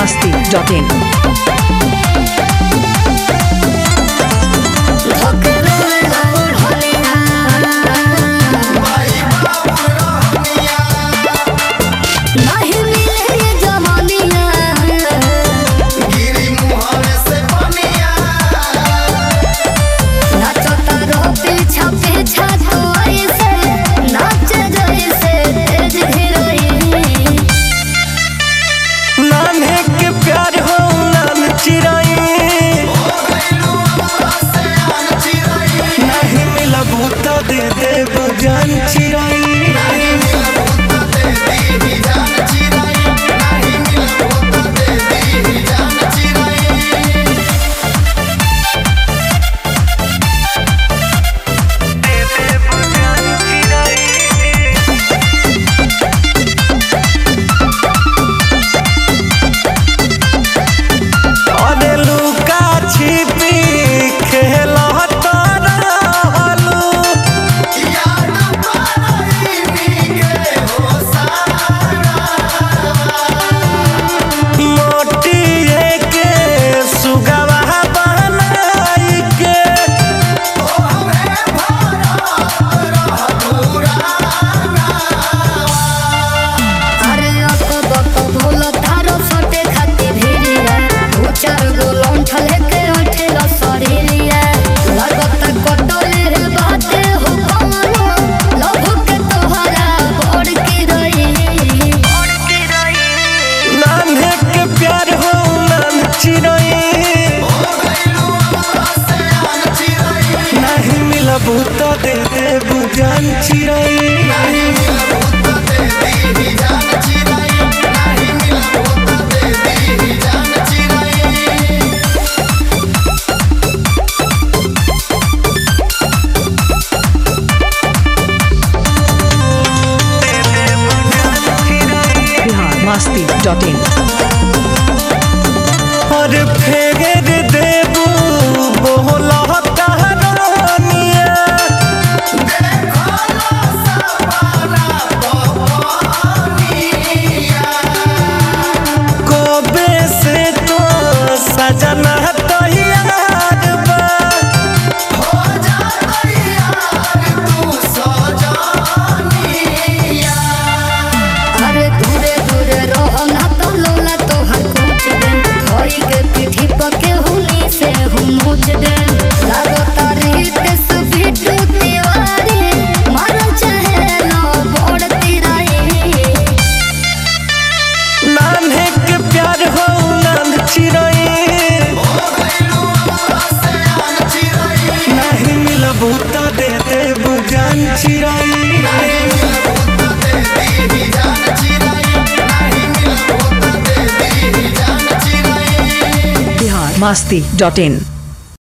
biharmasti.in बूता दे दे बुझान चिराई biharmasti.in और फेर देबू बोला सजना तैयार बा हो जा तैयार तू सजनिया अरे दूरे दूरे रहो ना तो लोला तो हर कुछ दे होई के पीठी पके हुनी से हम मुझ दे लागो तारी तेस बिटू दीवारी मर चाहे लो बोड़ तिराई नान्हे के प्यार हो नान चिराई बूता दे दे बुझान चिराई biharmasti.in